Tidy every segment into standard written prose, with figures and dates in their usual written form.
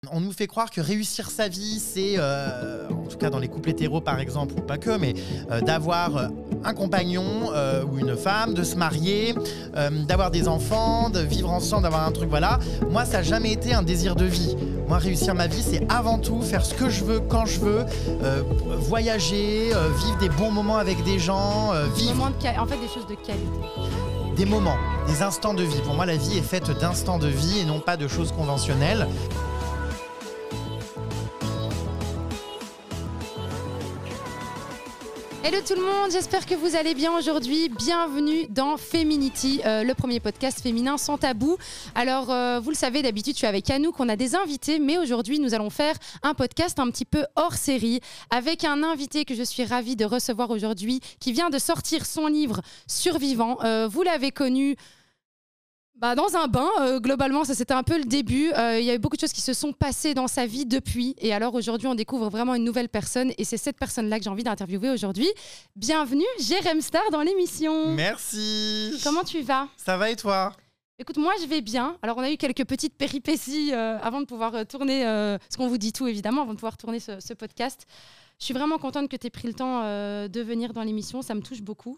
On nous fait croire que réussir sa vie, c'est, en tout cas dans les couples hétéros par exemple, ou pas que, mais d'avoir un compagnon ou une femme, de se marier, d'avoir des enfants, de vivre ensemble, d'avoir un truc, voilà. Moi, ça n'a jamais été un désir de vie. Moi, réussir ma vie, c'est avant tout faire ce que je veux, quand je veux, voyager, vivre des bons moments avec des gens, vivre... En fait, des choses de qualité. Des moments, des instants de vie. Pour moi, la vie est faite d'instants de vie et non pas de choses conventionnelles. Hello tout le monde, j'espère que vous allez bien aujourd'hui. Bienvenue dans Féminity, le premier podcast féminin sans tabou. Alors, vous le savez, d'habitude, je suis avec Anouk, on a des invités, mais aujourd'hui, nous allons faire un podcast un petit peu hors série avec un invité que je suis ravie de recevoir aujourd'hui, qui vient de sortir son livre Survivant. Vous l'avez connu... dans un bain, globalement, ça c'était un peu le début. Il y a eu beaucoup de choses qui se sont passées dans sa vie depuis. Et alors aujourd'hui, on découvre vraiment une nouvelle personne. Et c'est cette personne-là que j'ai envie d'interviewer aujourd'hui. Bienvenue, Jérém Star dans l'émission. Merci. Comment tu vas ? Ça va et toi ? Écoute, moi je vais bien. Alors on a eu quelques petites péripéties avant de pouvoir tourner, ce qu'on vous dit tout évidemment, avant de pouvoir tourner ce podcast. Je suis vraiment contente que tu aies pris le temps de venir dans l'émission. Ça me touche beaucoup.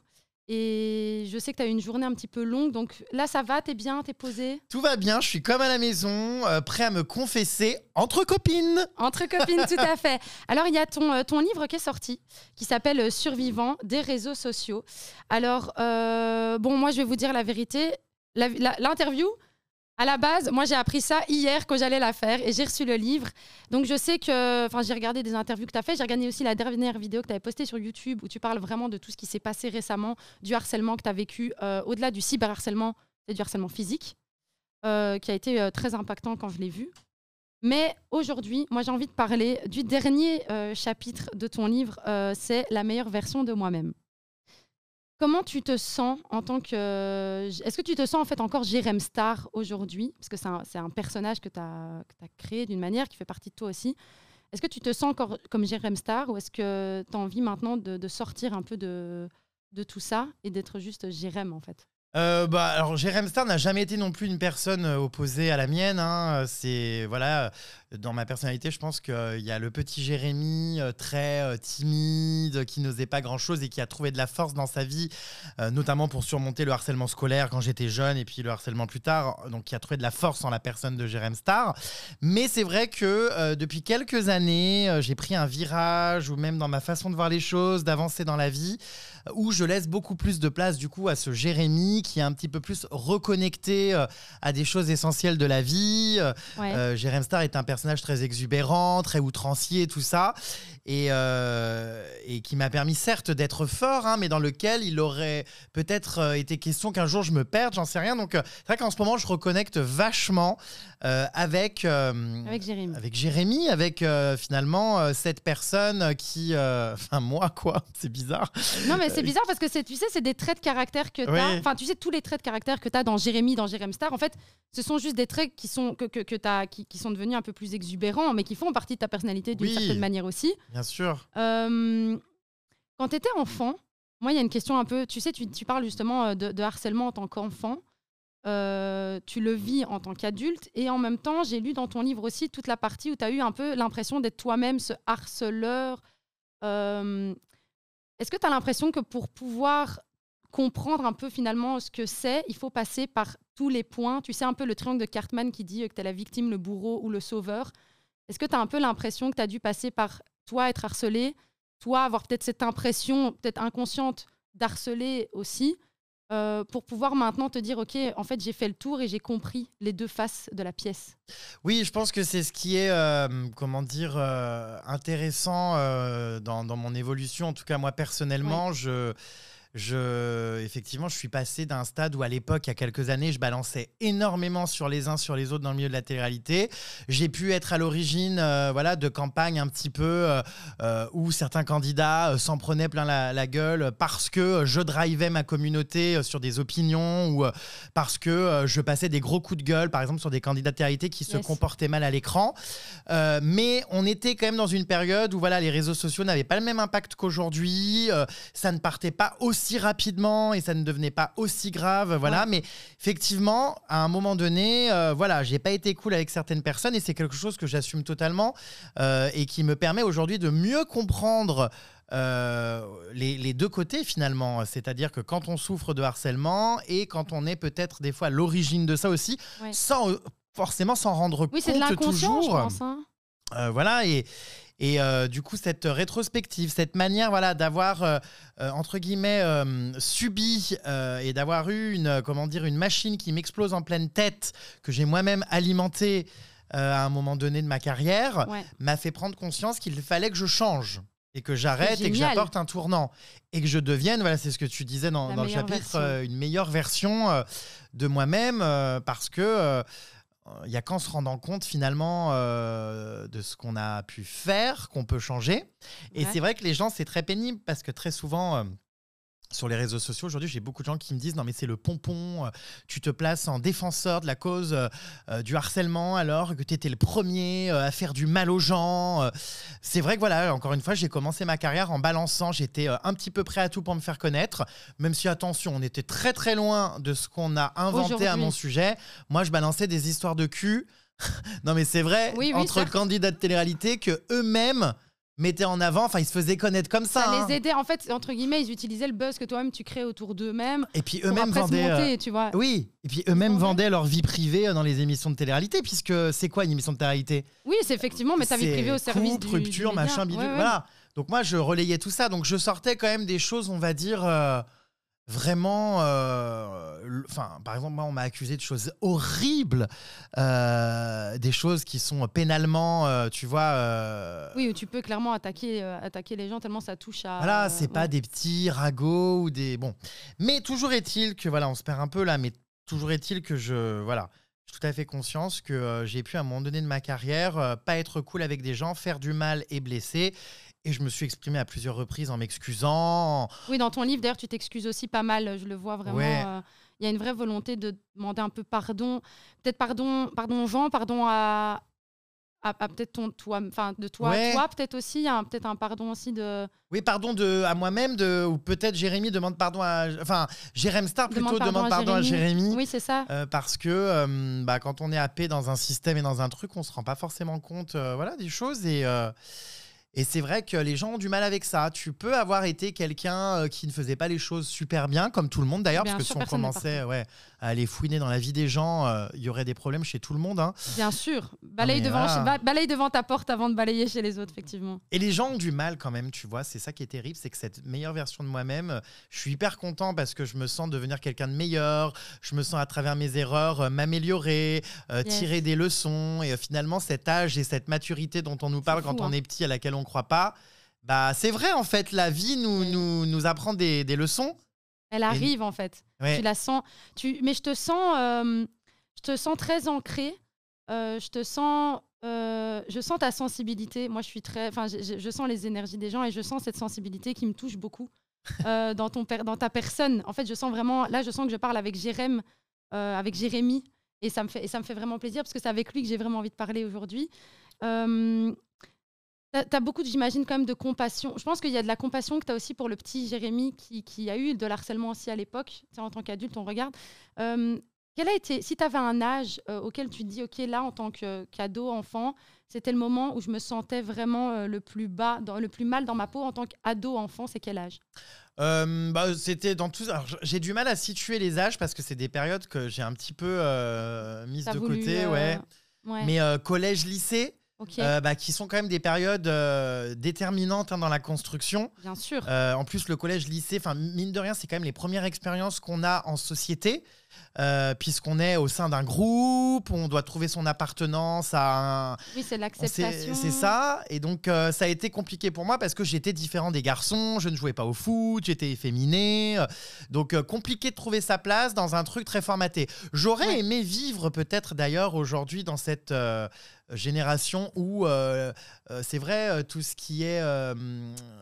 Et je sais que tu as eu une journée un petit peu longue, donc là ça va, t'es bien, t'es posée ? Tout va bien, je suis comme à la maison, prêt à me confesser entre copines. Entre copines, tout à fait. Alors il y a ton livre qui est sorti, qui s'appelle Survivant des réseaux sociaux. Alors, moi je vais vous dire la vérité, l'interview, à la base, moi j'ai appris ça hier quand j'allais la faire et j'ai reçu le livre. Donc je sais que, j'ai regardé des interviews que tu as fait, j'ai regardé aussi la dernière vidéo que tu avais postée sur YouTube où tu parles vraiment de tout ce qui s'est passé récemment, du harcèlement que tu as vécu, au-delà du cyberharcèlement, c'est du harcèlement physique, qui a été très impactant quand je l'ai vu. Mais aujourd'hui, moi j'ai envie de parler du dernier chapitre de ton livre, c'est la meilleure version de moi-même. Comment tu te sens en tant que... Est-ce que tu te sens en fait encore Jérém Star aujourd'hui ? Parce que c'est un personnage que tu as créé d'une manière qui fait partie de toi aussi. Est-ce que tu te sens encore comme Jérém Star ou est-ce que tu as envie maintenant de sortir un peu de tout ça et d'être juste Jérém en fait ? Alors Jérém Star n'a jamais été non plus une personne opposée à la mienne, hein. C'est voilà, dans ma personnalité, je pense qu'il y a le petit Jérémy très timide, qui n'osait pas grand-chose et qui a trouvé de la force dans sa vie, notamment pour surmonter le harcèlement scolaire quand j'étais jeune et puis le harcèlement plus tard. Donc qui a trouvé de la force en la personne de Jérém Star. Mais c'est vrai que depuis quelques années, j'ai pris un virage ou même dans ma façon de voir les choses, d'avancer dans la vie, où je laisse beaucoup plus de place du coup à ce Jérémy qui est un petit peu plus reconnecté à des choses essentielles de la vie. Ouais. Jérém Star est un personnage très exubérant, très outrancier, tout ça, et qui m'a permis certes d'être fort, hein, mais dans lequel il aurait peut-être été question qu'un jour je me perde, j'en sais rien. Donc c'est vrai qu'en ce moment je reconnecte vachement avec Jérémy, avec finalement cette personne qui, moi quoi, c'est bizarre. Non mais c'est bizarre parce que tu sais, c'est des traits de caractère que tu as. Enfin, tu sais, tous les traits de caractère que tu as dans Jérémy, dans Jérém Star, en fait, ce sont juste des traits qui sont qui sont devenus un peu plus exubérants, mais qui font partie de ta personnalité d'une certaine manière aussi. Bien sûr. Quand tu étais enfant, moi, il y a une question un peu... Tu sais, tu parles justement de harcèlement en tant qu'enfant. Tu le vis en tant qu'adulte. Et en même temps, j'ai lu dans ton livre aussi toute la partie où tu as eu un peu l'impression d'être toi-même ce harceleur. Est-ce que tu as l'impression que pour pouvoir comprendre un peu finalement ce que c'est, il faut passer par tous les points ? Tu sais, un peu le triangle de Cartman qui dit que tu es la victime, le bourreau ou le sauveur. Est-ce que tu as un peu l'impression que tu as dû passer par toi être harcelé, toi avoir peut-être cette impression, peut-être inconsciente, d'harceler aussi, pour pouvoir maintenant te dire, OK, en fait, j'ai fait le tour et j'ai compris les deux faces de la pièce. Oui, je pense que c'est ce qui est, intéressant dans mon évolution. En tout cas, moi, personnellement, ouais. Effectivement, je suis passé d'un stade où, à l'époque, il y a quelques années, je balançais énormément sur les uns, sur les autres dans le milieu de la télé-réalité. J'ai pu être à l'origine de campagnes un petit peu où certains candidats s'en prenaient plein la gueule parce que je drivais ma communauté sur des opinions ou parce que je passais des gros coups de gueule, par exemple, sur des candidats de télé-réalité qui se comportaient mal à l'écran. Mais on était quand même dans une période où les réseaux sociaux n'avaient pas le même impact qu'aujourd'hui. Ça ne partait pas aussi aussi rapidement et ça ne devenait pas aussi grave, voilà. Mais effectivement, à un moment donné, voilà, j'ai pas été cool avec certaines personnes et c'est quelque chose que j'assume totalement et qui me permet aujourd'hui de mieux comprendre les deux côtés finalement. C'est-à-dire que quand on souffre de harcèlement et quand on est peut-être des fois à l'origine de ça aussi, sans forcément s'en rendre compte c'est de l'inconscient, toujours. Je pense, hein. Voilà, et du coup, cette rétrospective, cette manière voilà, d'avoir, entre guillemets, subi et d'avoir eu une machine qui m'explose en pleine tête, que j'ai moi-même alimentée à un moment donné de ma carrière, m'a fait prendre conscience qu'il fallait que je change. Et que j'arrête et que j'apporte un tournant. Et que je devienne, voilà, c'est ce que tu disais dans le chapitre, une meilleure version de moi-même, parce que il n'y a qu'en se rendant compte finalement de ce qu'on a pu faire, qu'on peut changer. Et c'est vrai que les gens, c'est très pénible parce que très souvent, sur les réseaux sociaux, aujourd'hui, j'ai beaucoup de gens qui me disent « Non, mais c'est le pompon, tu te places en défenseur de la cause du harcèlement alors que tu étais le premier à faire du mal aux gens. » C'est vrai que voilà, encore une fois, j'ai commencé ma carrière en balançant. J'étais un petit peu prêt à tout pour me faire connaître, même si, attention, on était très très loin de ce qu'on a inventé à mon sujet. Moi, je balançais des histoires de cul. Non, mais c'est vrai, entre candidats de télé-réalité que eux-mêmes mettaient en avant, enfin ils se faisaient connaître comme ça. Ça les aidait, en fait, entre guillemets, ils utilisaient le buzz que toi-même tu crées autour d'eux-mêmes. Et puis eux-mêmes vendaient, tu vois. Oui, et puis eux-mêmes vendaient leur vie privée dans les émissions de télé-réalité, puisque c'est quoi une émission de télé-réalité ? Oui, c'est effectivement, mais ta vie privée au service couple, rupture, du machin, bidule, voilà. Donc moi je relayais tout ça, donc je sortais quand même des choses, on va dire. Vraiment, par exemple, moi, on m'a accusé de choses horribles, des choses qui sont pénalement, tu vois. Oui, où tu peux clairement attaquer les gens tellement ça touche à. Voilà, c'est pas des petits ragots ou des. Bon. Mais toujours est-il que, voilà, on se perd un peu là, mais toujours est-il que j'ai tout à fait conscience que j'ai pu, à un moment donné de ma carrière, pas être cool avec des gens, faire du mal et blesser. Et je me suis exprimé à plusieurs reprises en m'excusant. Oui, dans ton livre, d'ailleurs, tu t'excuses aussi pas mal. Je le vois vraiment. Il y a une vraie volonté de demander un peu pardon. Peut-être pardon aux gens, pardon à peut-être toi, peut-être aussi. Il y a peut-être un pardon aussi de... Oui, pardon à moi-même, ou peut-être Jérémy demande pardon à... Enfin, Jérém Star plutôt demande pardon à Jérémy. Oui, c'est ça. Parce que quand on est happé dans un système et dans un truc, on ne se rend pas forcément compte des choses. Et c'est vrai que les gens ont du mal avec ça. Tu peux avoir été quelqu'un qui ne faisait pas les choses super bien, comme tout le monde d'ailleurs, parce que si on commençait à aller fouiner dans la vie des gens, il y aurait des problèmes chez tout le monde. Hein. Bien sûr. Balaye devant ta porte avant de balayer chez les autres, effectivement. Et les gens ont du mal quand même, tu vois. C'est ça qui est terrible, c'est que cette meilleure version de moi-même, je suis hyper content parce que je me sens devenir quelqu'un de meilleur. Je me sens à travers mes erreurs m'améliorer, tirer des leçons. Et finalement, cet âge et cette maturité dont on nous parle quand on est petit, à laquelle on croit pas, c'est vrai en fait, la vie nous apprend des leçons. Elle arrive en fait. Tu la sens. Mais je te sens très ancrée. Je sens ta sensibilité. Moi, je suis je sens les énergies des gens et je sens cette sensibilité qui me touche beaucoup dans ta personne. En fait, je sens vraiment. Là, je sens que je parle avec Jérémy. Et ça me fait vraiment plaisir parce que c'est avec lui que j'ai vraiment envie de parler aujourd'hui. T'as beaucoup, j'imagine, quand même de compassion. Je pense qu'il y a de la compassion que tu as aussi pour le petit Jérémy qui a eu de l'harcèlement aussi à l'époque. En tant qu'adulte, on regarde. Quel a été, si tu avais un âge auquel tu te dis, OK, là, en tant qu'ado, enfant, c'était le moment où je me sentais vraiment le plus mal dans ma peau en tant qu'ado, enfant, c'est quel âge ? C'était dans tout. Alors, j'ai du mal à situer les âges parce que c'est des périodes que j'ai un petit peu mises de côté. Mais collège, lycée. Okay. Qui sont quand même des périodes déterminantes dans la construction. Bien sûr. En plus, le collège, lycée, mine de rien, c'est quand même les premières expériences qu'on a en société, puisqu'on est au sein d'un groupe, on doit trouver son appartenance à un... Oui, c'est l'acceptation. C'est ça. Et donc, ça a été compliqué pour moi parce que j'étais différent des garçons, je ne jouais pas au foot, j'étais efféminé. Donc, compliqué de trouver sa place dans un truc très formaté. J'aurais aimé vivre peut-être d'ailleurs aujourd'hui dans cette... génération où c'est vrai tout ce qui est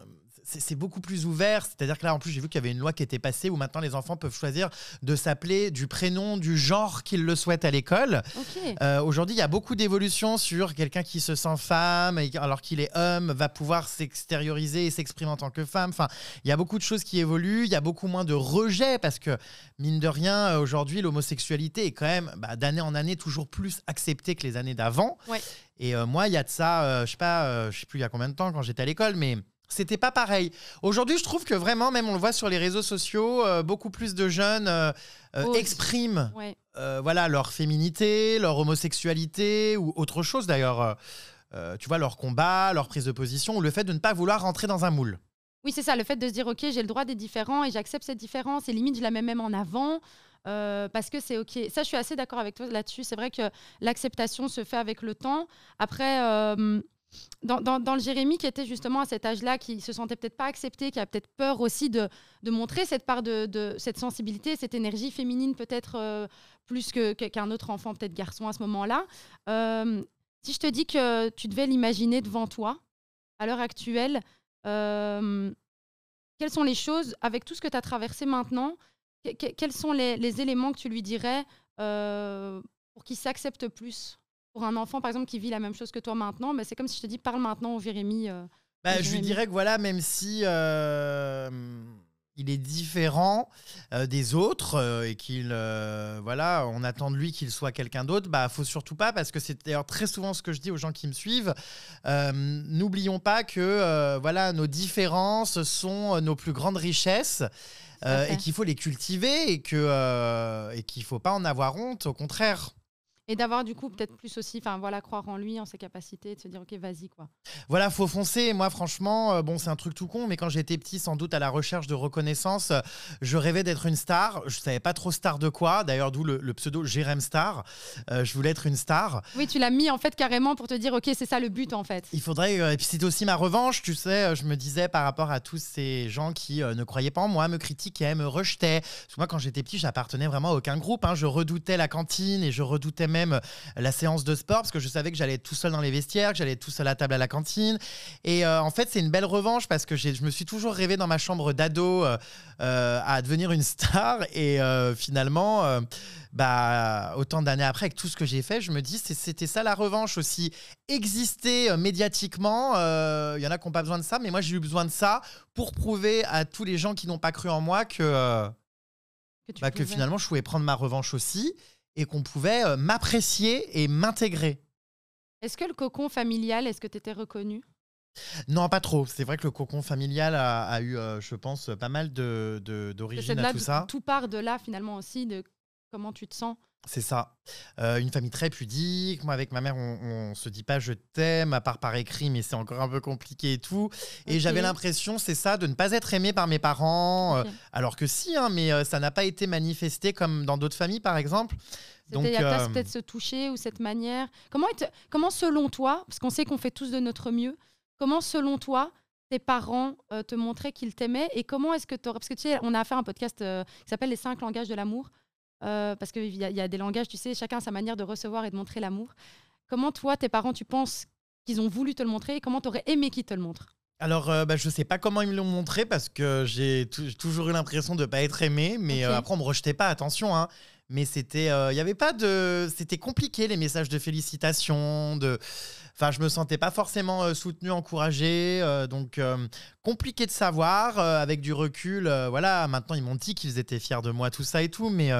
c'est beaucoup plus ouvert. C'est-à-dire que là, en plus, j'ai vu qu'il y avait une loi qui était passée où maintenant les enfants peuvent choisir de s'appeler du prénom, du genre qu'ils le souhaitent à l'école. Ok. Aujourd'hui, il y a beaucoup d'évolutions sur quelqu'un qui se sent femme, alors qu'il est homme, va pouvoir s'extérioriser et s'exprimer en tant que femme. Enfin, il y a beaucoup de choses qui évoluent. Il y a beaucoup moins de rejet parce que, mine de rien, aujourd'hui, l'homosexualité est quand même, d'année en année, toujours plus acceptée que les années d'avant. Ouais. Et moi, il y a de ça, je sais plus il y a combien de temps quand j'étais à l'école, mais c'était pas pareil. Aujourd'hui, je trouve que vraiment, même on le voit sur les réseaux sociaux, beaucoup plus de jeunes expriment Ouais. voilà, leur féminité, leur homosexualité ou autre chose d'ailleurs. Tu vois, leur combat, leur prise de position ou le fait de ne pas vouloir rentrer dans un moule. Oui, c'est ça, le fait de se dire, OK, j'ai le droit d'être différent et j'accepte cette différence et limite, je la mets même en avant parce que c'est OK. Ça, je suis assez d'accord avec toi là-dessus. C'est vrai que l'acceptation se fait avec le temps. Après, dans le Jérémy qui était justement à cet âge-là, qui se sentait peut-être pas accepté, qui a peut-être peur aussi de montrer cette part de cette sensibilité, cette énergie féminine peut-être plus qu'un autre enfant, peut-être garçon à ce moment-là. Si je te dis que tu devais l'imaginer devant toi, à l'heure actuelle, quelles sont les choses, avec tout ce que tu as traversé maintenant, quels sont les éléments que tu lui dirais pour qu'il s'accepte plus? Pour un enfant, par exemple, qui vit la même chose que toi maintenant, c'est comme si je te dis, parle maintenant au Jérémy. Je lui dirais que voilà, même si il est différent des autres et qu'il voilà, on attend de lui qu'il soit quelqu'un d'autre, faut surtout pas, parce que c'est d'ailleurs très souvent ce que je dis aux gens qui me suivent. N'oublions pas que voilà, nos différences sont nos plus grandes richesses. Et qu'il faut les cultiver et qu'il ne faut pas en avoir honte, au contraire. Et d'avoir du coup peut-être plus aussi, croire en lui, en ses capacités, de se dire ok, vas-y quoi. Voilà, faut foncer. Moi, franchement, c'est un truc tout con, mais quand j'étais petit, sans doute à la recherche de reconnaissance, je rêvais d'être une star. Je savais pas trop star de quoi. D'ailleurs, d'où le pseudo Jérém Star. Je voulais être une star. Oui, tu l'as mis en fait carrément pour te dire ok, c'est ça le but en fait. Il faudrait. Et puis c'était aussi ma revanche, tu sais. Je me disais par rapport à tous ces gens qui ne croyaient pas en moi, me critiquaient, me rejetaient. Parce que moi, quand j'étais petit, j'appartenais vraiment à aucun groupe. Je redoutais la cantine et je redoutais même la séance de sport parce que je savais que j'allais être tout seul dans les vestiaires, que j'allais être tout seul à table à la cantine. Et en fait, c'est une belle revanche parce que je me suis toujours rêvé dans ma chambre d'ado à devenir une star. Et finalement, autant d'années après, avec tout ce que j'ai fait, je me dis c'était ça la revanche aussi. Exister médiatiquement, y en a qui n'ont pas besoin de ça, mais moi j'ai eu besoin de ça pour prouver à tous les gens qui n'ont pas cru en moi que finalement je pouvais prendre ma revanche aussi et qu'on pouvait m'apprécier et m'intégrer. Est-ce que le cocon familial, est-ce que tu étais reconnue ? Non, pas trop. C'est vrai que le cocon familial a eu, je pense, pas mal d'origine à tout ça. Tout part de là, finalement, aussi, de comment tu te sens. C'est ça. Une famille très pudique. Moi, avec ma mère, on se dit pas je t'aime, à part par écrit, mais c'est encore un peu compliqué et tout. Et j'avais l'impression, c'est ça, de ne pas être aimée par mes parents. Alors que si, mais ça n'a pas été manifesté comme dans d'autres familles, par exemple. Donc, il y a peut-être ce toucher ou cette manière. Comment selon toi, parce qu'on sait qu'on fait tous de notre mieux, comment selon toi, tes parents te montraient qu'ils t'aimaient et comment est-ce que tu aurais... Parce que tu sais, on a fait un podcast qui s'appelle Les 5 langages de l'amour. Parce qu'il y a des langages, tu sais, chacun a sa manière de recevoir et de montrer l'amour. Comment toi, tes parents, tu penses qu'ils ont voulu te le montrer et comment tu aurais aimé qu'ils te le montrent ? Alors, je sais pas comment ils me l'ont montré parce que j'ai toujours eu l'impression de pas être aimé, mais après on me rejetait pas, attention, hein. Mais c'était, y avait pas de, c'était compliqué les messages de félicitations, enfin je me sentais pas forcément soutenu, encouragé, donc compliqué de savoir avec du recul. Voilà, maintenant ils m'ont dit qu'ils étaient fiers de moi, tout ça et tout, mais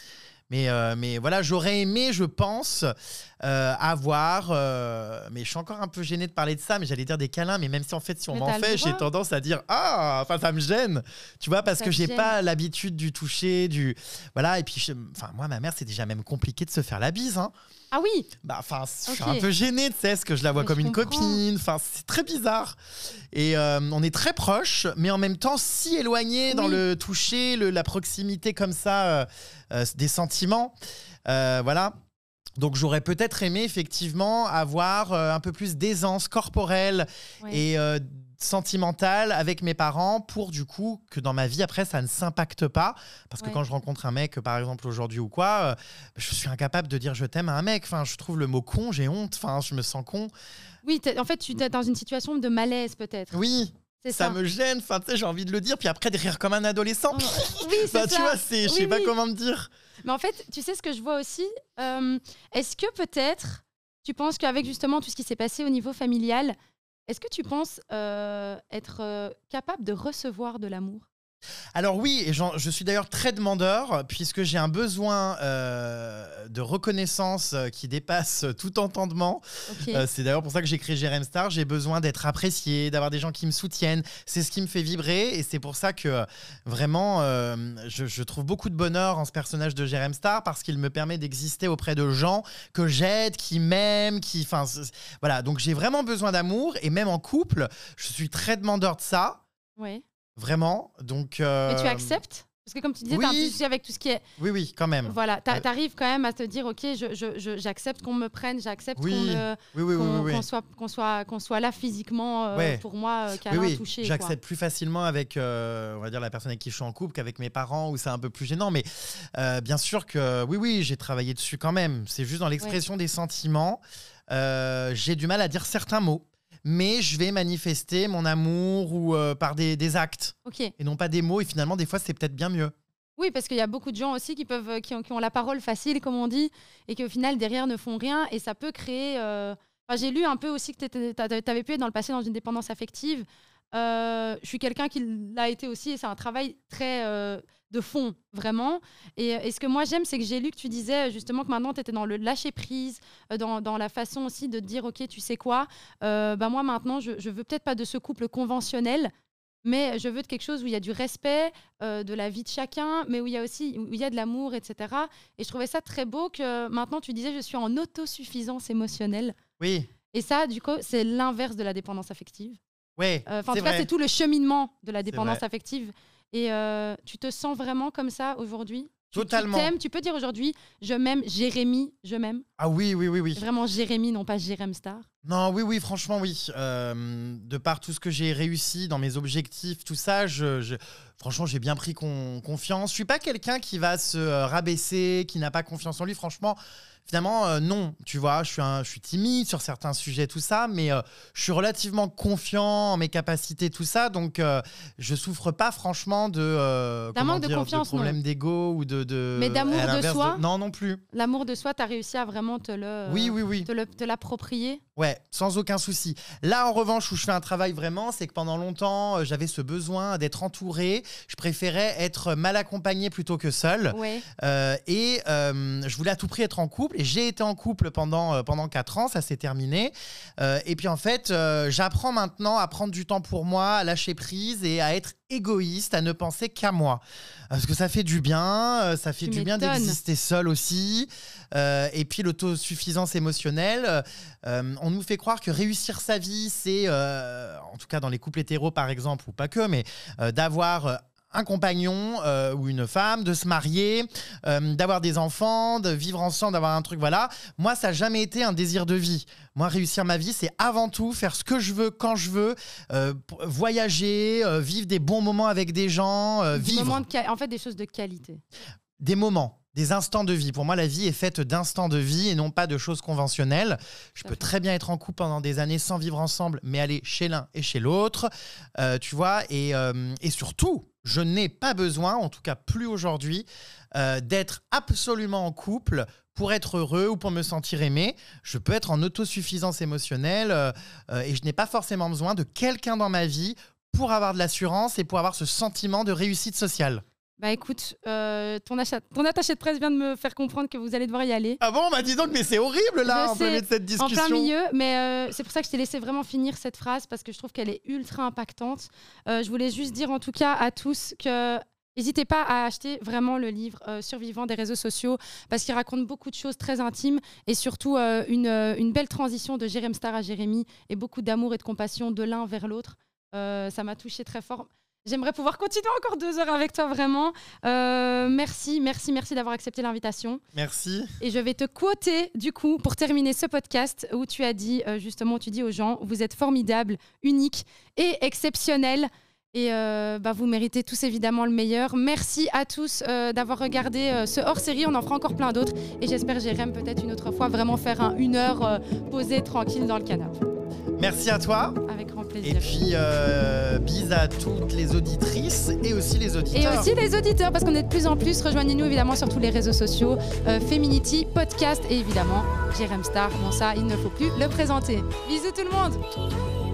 voilà, j'aurais aimé, je pense, avoir... mais je suis encore un peu gêné de parler de ça, mais j'allais dire des câlins, mais même si en fait, si on m'en fait, j'ai tendance à dire « Ah !» Enfin, ça me gêne, tu vois, parce que j'ai pas l'habitude du toucher, Voilà, et puis, moi, ma mère, c'est déjà même compliqué de se faire la bise, hein. Ah oui. Je suis un peu gêné, tu sais, parce que je la vois comme une copine. Enfin, c'est très bizarre. Et on est très proches, mais en même temps si éloignés dans le toucher, la proximité comme ça, des sentiments. Voilà. Donc j'aurais peut-être aimé effectivement avoir un peu plus d'aisance corporelle et sentimentale avec mes parents pour du coup que dans ma vie après ça ne s'impacte pas, parce que quand je rencontre un mec par exemple aujourd'hui ou quoi, je suis incapable de dire je t'aime à un mec. Enfin, je trouve le mot con, j'ai honte, enfin je me sens con. Oui, en fait tu es dans une situation de malaise peut-être. Oui. ça me gêne. Enfin, tu sais, j'ai envie de le dire, puis après de rire comme un adolescent. Oui, c'est ça. Tu vois, je sais pas comment te dire. Mais en fait, tu sais ce que je vois aussi. Est-ce que peut-être, tu penses qu'avec justement tout ce qui s'est passé au niveau familial, est-ce que tu penses être capable de recevoir de l'amour ? Alors oui, et je suis d'ailleurs très demandeur, puisque j'ai un besoin de reconnaissance qui dépasse tout entendement. Okay. C'est d'ailleurs pour ça que j'ai créé Jérém Star. J'ai besoin d'être apprécié, d'avoir des gens qui me soutiennent. C'est ce qui me fait vibrer, et c'est pour ça que vraiment, je trouve beaucoup de bonheur en ce personnage de Jérém Star, parce qu'il me permet d'exister auprès de gens que j'aide, qui m'aiment, voilà. Donc j'ai vraiment besoin d'amour, et même en couple, je suis très demandeur de ça. Ouais. Vraiment, donc... Mais tu acceptes ? Parce que comme tu disais, oui. t'as un petit souci avec tout ce qui est... Oui, quand même. Voilà, t'arrives quand même à te dire, ok, j'accepte qu'on me prenne, j'accepte qu'on soit là physiquement pour moi, câlin, touché. J'accepte plus facilement avec, on va dire, la personne avec qui je suis en couple qu'avec mes parents, où c'est un peu plus gênant. Mais bien sûr que oui, j'ai travaillé dessus quand même. C'est juste dans l'expression des sentiments. J'ai du mal à dire certains mots. Mais je vais manifester mon amour ou par des actes. Okay. Et non pas des mots. Et finalement, des fois, c'est peut-être bien mieux. Oui, parce qu'il y a beaucoup de gens aussi qui ont la parole facile, comme on dit, et qui au final, derrière, ne font rien. Et ça peut créer... j'ai lu un peu aussi que tu avais pu être dans le passé dans une dépendance affective. Je suis quelqu'un qui l'a été aussi, et c'est un travail très de fond, vraiment. Et ce que moi j'aime, c'est que j'ai lu que tu disais justement que maintenant tu étais dans le lâcher-prise, dans la façon aussi de te dire, ok, tu sais quoi, moi maintenant, je veux peut-être pas de ce couple conventionnel, mais je veux de quelque chose où il y a du respect de la vie de chacun, mais où il y a aussi où il y a de l'amour, etc. Et je trouvais ça très beau que maintenant tu disais, je suis en autosuffisance émotionnelle. Oui. Et ça, du coup, c'est l'inverse de la dépendance affective. Ouais, en tout cas, c'est tout le cheminement de la dépendance affective. Et tu te sens vraiment comme ça aujourd'hui ? Totalement. Tu t'aimes, tu peux dire aujourd'hui, je m'aime, Jérémy, je m'aime. Ah oui. Vraiment Jérémy, non pas Jérém Star. Non, oui, franchement, oui. De par tout ce que j'ai réussi dans mes objectifs, tout ça, franchement, j'ai bien pris confiance. Je suis pas quelqu'un qui va se rabaisser, qui n'a pas confiance en lui. Franchement, finalement, non. Tu vois, je suis timide sur certains sujets, tout ça, mais je suis relativement confiant en mes capacités, tout ça. Donc, je souffre pas franchement de problèmes d'ego ou de. Mais d'amour de soi. Non, non plus. L'amour de soi, tu as réussi à vraiment te le. Oui. Te l'approprier. Ouais, sans aucun souci. Là, en revanche, où je fais un travail vraiment, c'est que pendant longtemps, j'avais ce besoin d'être entouré. Je préférais être mal accompagné plutôt que seul. Ouais. Je voulais à tout prix être en couple. Et j'ai été en couple pendant 4 ans, ça s'est terminé. Et puis en fait, j'apprends maintenant à prendre du temps pour moi, à lâcher prise et à être égoïste, à ne penser qu'à moi. Parce que ça fait du bien, ça fait du bien d'exister seul aussi. Et puis l'autosuffisance émotionnelle, on nous fait croire que réussir sa vie, c'est, en tout cas dans les couples hétéros par exemple, ou pas que, mais d'avoir un compagnon ou une femme, de se marier, d'avoir des enfants, de vivre ensemble, d'avoir un truc, voilà. Moi, ça n'a jamais été un désir de vie. Moi, réussir ma vie, c'est avant tout faire ce que je veux, quand je veux, voyager, vivre des bons moments avec des gens, vivre. En fait, des choses de qualité. Des moments. Des instants de vie. Pour moi, la vie est faite d'instants de vie et non pas de choses conventionnelles. Je peux très bien être en couple pendant des années sans vivre ensemble, mais aller chez l'un et chez l'autre, tu vois. Et surtout, je n'ai pas besoin, en tout cas plus aujourd'hui, d'être absolument en couple pour être heureux ou pour me sentir aimé. Je peux être en autosuffisance émotionnelle et je n'ai pas forcément besoin de quelqu'un dans ma vie pour avoir de l'assurance et pour avoir ce sentiment de réussite sociale. Bah écoute, ton attaché de presse vient de me faire comprendre que vous allez devoir y aller. Ah bon, bah dis donc, mais c'est horrible là, en plein milieu de cette discussion. En plein milieu, mais c'est pour ça que je t'ai laissé vraiment finir cette phrase, parce que je trouve qu'elle est ultra impactante. Je voulais juste dire en tout cas à tous que n'hésitez pas à acheter vraiment le livre Survivant des réseaux sociaux, parce qu'il raconte beaucoup de choses très intimes et surtout une belle transition de Jérém Star à Jérémy et beaucoup d'amour et de compassion de l'un vers l'autre. Ça m'a touchée très fort. J'aimerais pouvoir continuer encore 2 heures avec toi, vraiment. Merci d'avoir accepté l'invitation. Merci. Et je vais te quoter, du coup, pour terminer ce podcast, où tu as dit, justement, tu dis aux gens, vous êtes formidables, uniques et exceptionnels. Et vous méritez tous évidemment le meilleur. Merci à tous d'avoir regardé ce hors-série. On en fera encore plein d'autres. Et j'espère, Jérém, peut-être une autre fois, vraiment faire 1 heure posée tranquille dans le canapé. Merci à toi. Avec grand plaisir. plaisir. Et puis, bise à toutes les auditrices et aussi les auditeurs. Et aussi les auditeurs, parce qu'on est de plus en plus. Rejoignez-nous évidemment sur tous les réseaux sociaux, Feminity, podcast et évidemment Jérém Star. Bon, ça, il ne faut plus le présenter. Bisous tout le monde.